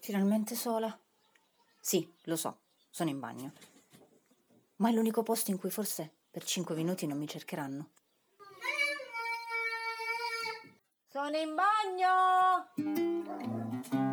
Finalmente sola? Sì, lo so, sono in bagno. Ma è l'unico posto in cui forse per 5 minuti non mi cercheranno. Sono in bagno!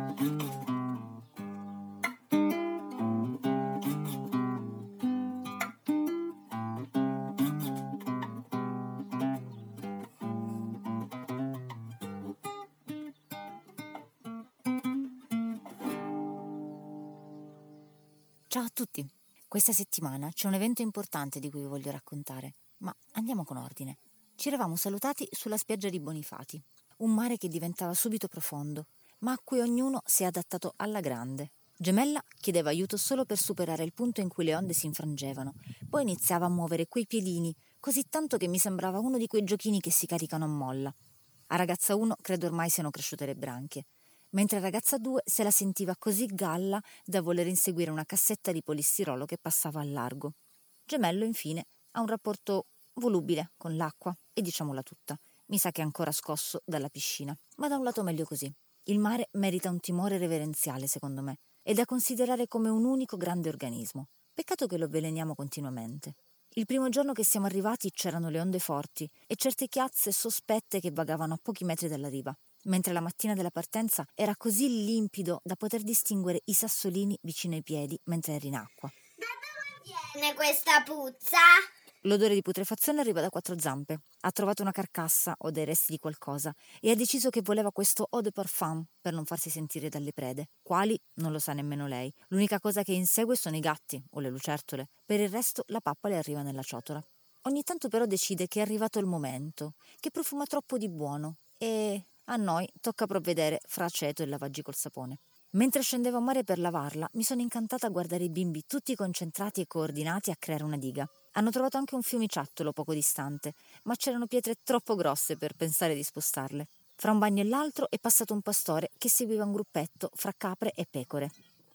Ciao a tutti! Questa settimana c'è un evento importante di cui vi voglio raccontare, ma andiamo con ordine. Ci eravamo salutati sulla spiaggia di Bonifati, un mare che diventava subito profondo, ma a cui ognuno si è adattato alla grande. Gemella chiedeva aiuto solo per superare il punto in cui le onde si infrangevano, poi iniziava a muovere quei piedini, così tanto che mi sembrava uno di quei giochini che si caricano a molla. A ragazza 1 credo ormai siano cresciute le branchie, mentre a ragazza 2 se la sentiva così galla da voler inseguire una cassetta di polistirolo che passava al largo. Gemello, infine, ha un rapporto volubile con l'acqua, e diciamola tutta, mi sa che è ancora scosso dalla piscina. Ma da un lato meglio così. Il mare merita un timore reverenziale, secondo me, è da considerare come un unico grande organismo. Peccato che lo avveleniamo continuamente. Il primo giorno che siamo arrivati c'erano le onde forti e certe chiazze sospette che vagavano a pochi metri dalla riva, mentre la mattina della partenza era così limpido da poter distinguere i sassolini vicino ai piedi mentre eri in acqua. Da dove viene questa puzza? L'odore di putrefazione arriva da 4 zampe. Ha trovato una carcassa o dei resti di qualcosa e ha deciso che voleva questo eau de parfum per non farsi sentire dalle prede. Quali? Non lo sa nemmeno lei. L'unica cosa che insegue sono i gatti o le lucertole. Per il resto la pappa le arriva nella ciotola. Ogni tanto però decide che è arrivato il momento, che profuma troppo di buono e a noi tocca provvedere fra aceto e lavaggi col sapone. Mentre scendevo a mare per lavarla, mi sono incantata a guardare i bimbi tutti concentrati e coordinati a creare una diga. Hanno trovato anche un fiumiciattolo poco distante, ma c'erano pietre troppo grosse per pensare di spostarle. Fra un bagno e l'altro è passato un pastore che seguiva un gruppetto fra capre e pecore.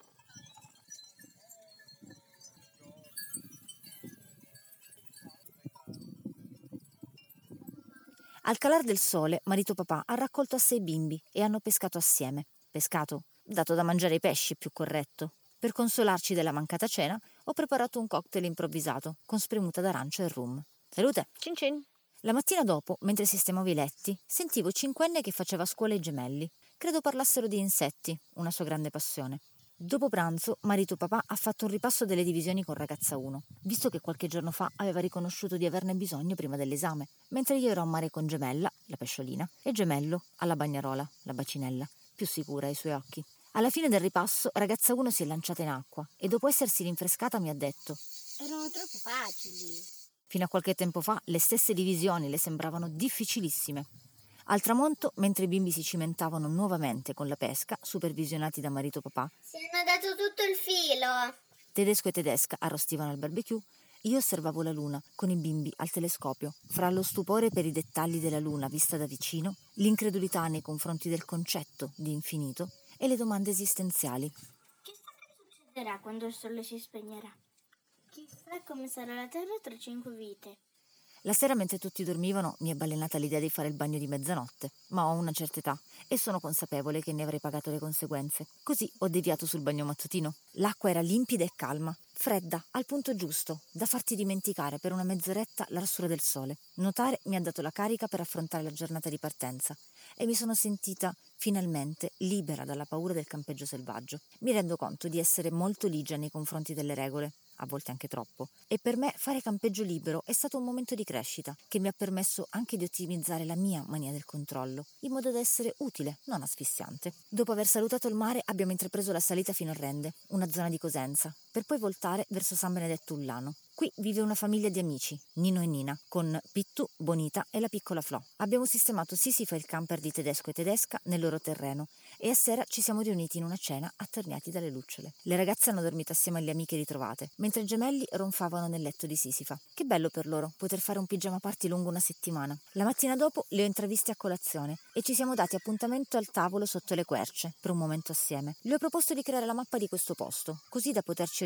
Al calar del sole, marito papà ha raccolto a 6 bimbi e hanno pescato assieme. Pescato? Dato da mangiare i pesci, più corretto. Per consolarci della mancata cena, ho preparato un cocktail improvvisato, con spremuta d'arancio e rum. Salute! Cin cin! La mattina dopo, mentre sistemavo i letti, sentivo cinquenne che faceva a scuola ai gemelli. Credo parlassero di insetti, una sua grande passione. Dopo pranzo, marito papà ha fatto un ripasso delle divisioni con ragazza 1, visto che qualche giorno fa aveva riconosciuto di averne bisogno prima dell'esame, mentre io ero a mare con Gemella, la pesciolina, e Gemello, alla bagnarola, la bacinella, più sicura ai suoi occhi. Alla fine del ripasso, ragazza 1 si è lanciata in acqua e dopo essersi rinfrescata mi ha detto: Erano troppo facili. fino a qualche tempo fa le stesse divisioni le sembravano difficilissime. Al tramonto, mentre i bimbi si cimentavano nuovamente con la pesca, supervisionati da marito papà, Si hanno dato tutto il filo. tedesco e tedesca arrostivano al barbecue, io osservavo la luna con i bimbi al telescopio, fra lo stupore per i dettagli della luna vista da vicino, l'incredulità nei confronti del concetto di infinito e le domande esistenziali. Chissà che succederà quando il sole si spegnerà. Chissà come sarà la terra tra 5 vite. La sera, mentre tutti dormivano, mi è balenata l'idea di fare il bagno di mezzanotte, ma ho una certa età e sono consapevole che ne avrei pagato le conseguenze. Così ho deviato sul bagno mattutino. L'acqua era limpida e calma, fredda, al punto giusto, da farti dimenticare per una mezz'oretta l'arsura del sole. Nuotare mi ha dato la carica per affrontare la giornata di partenza e mi sono sentita finalmente libera dalla paura del campeggio selvaggio. Mi rendo conto di essere molto ligia nei confronti delle regole, a volte anche troppo, e per me fare campeggio libero è stato un momento di crescita che mi ha permesso anche di ottimizzare la mia mania del controllo, in modo da essere utile, non asfissiante. Dopo aver salutato il mare abbiamo intrapreso la salita fino a Rende, una zona di Cosenza, per poi voltare verso San Benedetto Ullano. Qui vive una famiglia di amici, Nino e Nina, con Pittu, Bonita e la piccola Flo. Abbiamo sistemato Sisifa, il camper di tedesco e tedesca, nel loro terreno e a sera ci siamo riuniti in una cena attorniati dalle lucciole. Le ragazze hanno dormito assieme alle amiche ritrovate, mentre i gemelli ronfavano nel letto di Sisifa. Che bello per loro poter fare un pigiama party lungo una settimana. La mattina dopo le ho intraviste a colazione e ci siamo dati appuntamento al tavolo sotto le querce per un momento assieme. Le ho proposto di creare la mappa di questo posto, così da poterci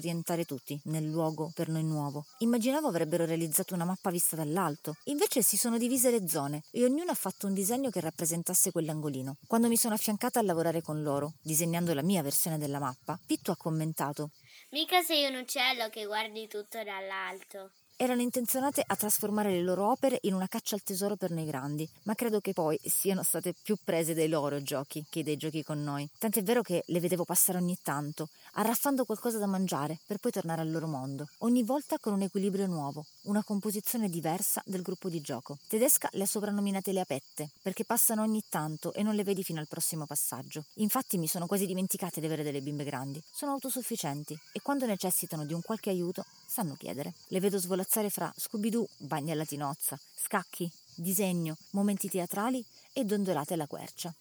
orientare tutti nel luogo per noi nuovo. Immaginavo avrebbero realizzato una mappa vista dall'alto. Invece si sono divise le zone e ognuno ha fatto un disegno che rappresentasse quell'angolino. Quando mi sono affiancata a lavorare con loro, disegnando la mia versione della mappa, Pittu ha commentato: mica sei un uccello che guardi tutto dall'alto. Erano intenzionate a trasformare le loro opere in una caccia al tesoro per noi grandi, ma credo che poi siano state più prese dai loro giochi che dai giochi con noi. Tant'è vero che le vedevo passare ogni tanto, arraffando qualcosa da mangiare per poi tornare al loro mondo, ogni volta con un equilibrio nuovo, una composizione diversa del gruppo di gioco. Tedesca le ha soprannominate le apette, perché passano ogni tanto e non le vedi fino al prossimo passaggio. Infatti mi sono quasi dimenticate di avere delle bimbe grandi. Sono autosufficienti e quando necessitano di un qualche aiuto sanno chiedere. Le vedo svolazzare fra Scooby-Doo, bagni alla tinozza, scacchi, disegno, momenti teatrali e dondolate alla quercia.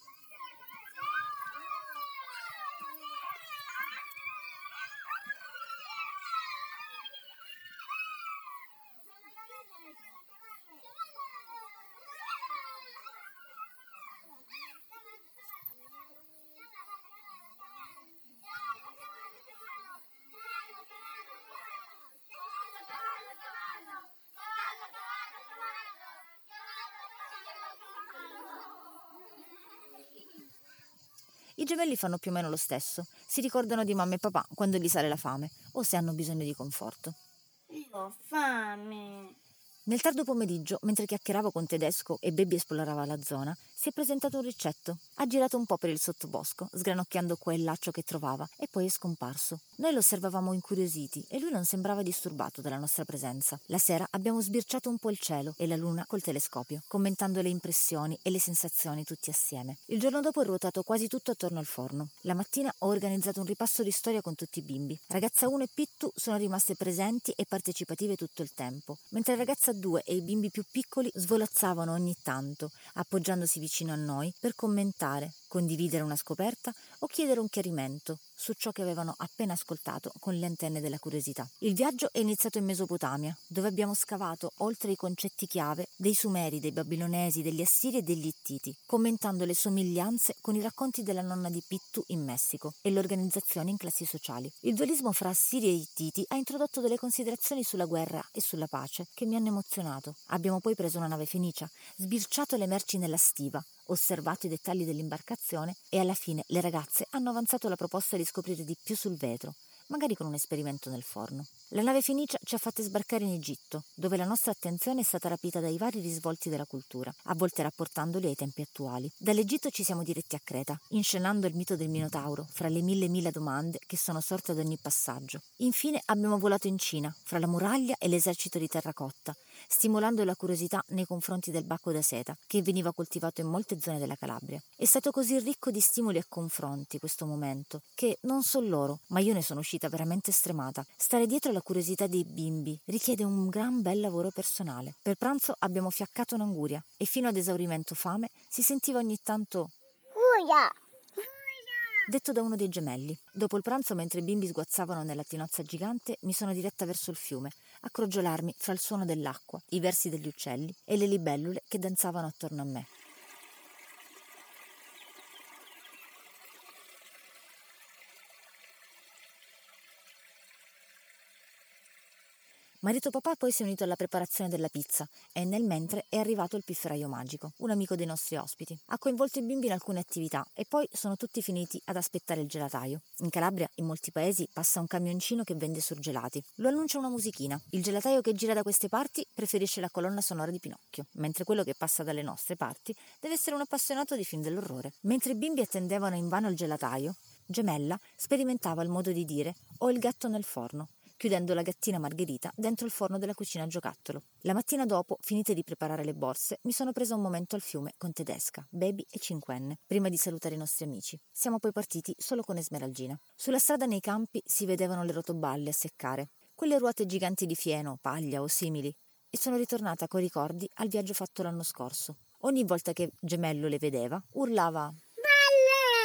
I gemelli fanno più o meno lo stesso, si ricordano di mamma e papà quando gli sale la fame o se hanno bisogno di conforto. Io ho fame. Nel tardo pomeriggio, mentre chiacchieravo con Tedesco e Baby esplorava la zona, si è presentato un ricetto. Ha girato un po' per il sottobosco, sgranocchiando qua e là ciò che trovava, e poi è scomparso. Noi lo osservavamo incuriositi e lui non sembrava disturbato dalla nostra presenza. La sera abbiamo sbirciato un po' il cielo e la luna col telescopio, commentando le impressioni e le sensazioni tutti assieme. Il giorno dopo è ruotato quasi tutto attorno al forno. La mattina ho organizzato un ripasso di storia con tutti i bimbi. Ragazza 1 e Pittu sono rimaste presenti e partecipative tutto il tempo, mentre ragazza 2 e i bimbi più piccoli svolazzavano ogni tanto, appoggiandosi vicino a noi per commentare, condividere una scoperta o chiedere un chiarimento su ciò che avevano appena ascoltato con le antenne della curiosità. Il viaggio è iniziato in Mesopotamia, dove abbiamo scavato oltre i concetti chiave dei Sumeri, dei Babilonesi, degli Assiri e degli Ittiti, commentando le somiglianze con i racconti della nonna di Pittu in Messico e l'organizzazione in classi sociali. Il dualismo fra Assiri e Ittiti ha introdotto delle considerazioni sulla guerra e sulla pace che mi hanno emozionato. Abbiamo poi preso una nave fenicia, sbirciato le merci nella stiva, osservato i dettagli dell'imbarcazione e alla fine le ragazze hanno avanzato la proposta di scoprire di più sul vetro, magari con un esperimento nel forno. La nave Fenicia ci ha fatte sbarcare in Egitto, dove la nostra attenzione è stata rapita dai vari risvolti della cultura, a volte rapportandoli ai tempi attuali. Dall'Egitto ci siamo diretti a Creta, inscenando il mito del Minotauro, fra le mille domande che sono sorte ad ogni passaggio. Infine abbiamo volato in Cina, fra la muraglia e l'esercito di terracotta, stimolando la curiosità nei confronti del bacco da seta, che veniva coltivato in molte zone della Calabria. È stato così ricco di stimoli e confronti questo momento, che non so loro, ma io ne sono uscita veramente stremata. Stare dietro alla curiosità dei bimbi richiede un gran bel lavoro personale. Per pranzo abbiamo fiaccato un'anguria e fino ad esaurimento fame si sentiva ogni tanto Uia! detto da uno dei gemelli. Dopo il pranzo, mentre i bimbi sguazzavano nella tinozza gigante, mi sono diretta verso il fiume, a crogiolarmi fra il suono dell'acqua, i versi degli uccelli e le libellule che danzavano attorno a me. Marito papà poi si è unito alla preparazione della pizza e nel mentre è arrivato il pifferaio magico, un amico dei nostri ospiti. Ha coinvolto i bimbi in alcune attività e poi sono tutti finiti ad aspettare il gelataio. In Calabria, in molti paesi, passa un camioncino che vende surgelati. Lo annuncia una musichina. Il gelataio che gira da queste parti preferisce la colonna sonora di Pinocchio, mentre quello che passa dalle nostre parti deve essere un appassionato di film dell'orrore. Mentre i bimbi attendevano invano il gelataio, Gemella sperimentava il modo di dire «ho il gatto nel forno», chiudendo la gattina Margherita dentro il forno della cucina a giocattolo. La mattina dopo, finite di preparare le borse, mi sono presa un momento al fiume con Tedesca, Baby e Cinquenne, prima di salutare i nostri amici. Siamo poi partiti solo con Esmeraldina. Sulla strada nei campi si vedevano le rotoballe a seccare, quelle ruote giganti di fieno, paglia o simili, e sono ritornata coi ricordi al viaggio fatto l'anno scorso. Ogni volta che Gemello le vedeva, urlava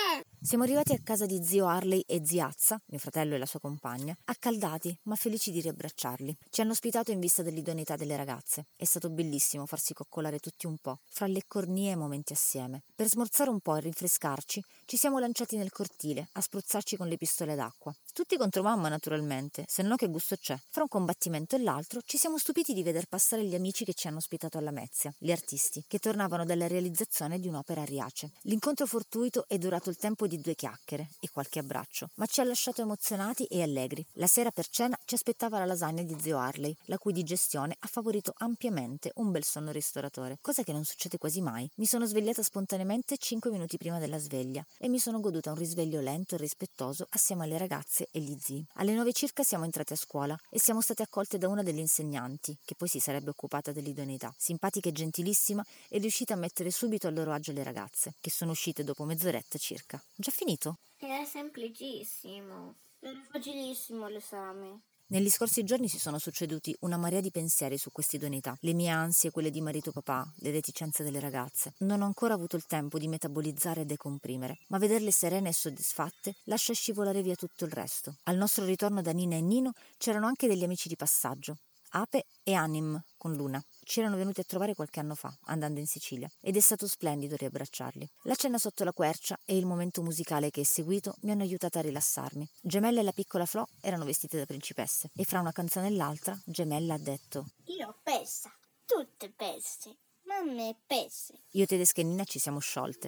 Siamo arrivati a casa di zio Harley e ziazza, mio fratello e la sua compagna, accaldati ma felici di riabbracciarli. Ci hanno ospitato in vista dell'idoneità delle ragazze. È stato bellissimo farsi coccolare tutti un po', fra le cornie e momenti assieme. Per smorzare un po' e rinfrescarci, ci siamo lanciati nel cortile a spruzzarci con le pistole d'acqua. Tutti contro mamma, naturalmente, se no che gusto c'è. Fra un combattimento e l'altro ci siamo stupiti di veder passare gli amici che ci hanno ospitato alla Mezia, gli artisti, che tornavano dalla realizzazione di un'opera a Riace. L'incontro fortuito è durato il tempo di 2 chiacchiere e qualche abbraccio, ma ci ha lasciato emozionati e allegri. La sera per cena ci aspettava la lasagna di zio Harley, la cui digestione ha favorito ampiamente un bel sonno ristoratore, cosa che non succede quasi mai. Mi sono svegliata spontaneamente 5 minuti prima della sveglia e mi sono goduta un risveglio lento e rispettoso assieme alle ragazze e gli zii. Alle 9 circa siamo entrati a scuola e siamo state accolte da una delle insegnanti, che poi si sarebbe occupata dell'idoneità. Simpatica e gentilissima, è riuscita a mettere subito a loro agio le ragazze, che sono uscite dopo mezz'oretta circa. Già finito? Era semplicissimo. Era facilissimo l'esame. Negli scorsi giorni si sono succeduti una marea di pensieri su quest'idoneità, le mie ansie, quelle di marito papà, le reticenze delle ragazze. Non ho ancora avuto il tempo di metabolizzare e decomprimere, ma vederle serene e soddisfatte lascia scivolare via tutto il resto. Al nostro ritorno da Nina e Nino c'erano anche degli amici di passaggio, Ape e Anim con Luna. Ci erano venuti a trovare qualche anno fa, andando in Sicilia, ed è stato splendido riabbracciarli. La cena sotto la quercia e il momento musicale che è seguito mi hanno aiutata a rilassarmi. Gemella e la piccola Flo erano vestite da principesse, e fra una canzone e l'altra, Gemella ha detto: Io pessa, tutte pesse, mamme e pesse. Io, Tedesca e Nina ci siamo sciolte.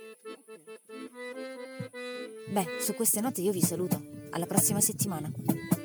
Beh, su queste note io vi saluto. Alla prossima settimana.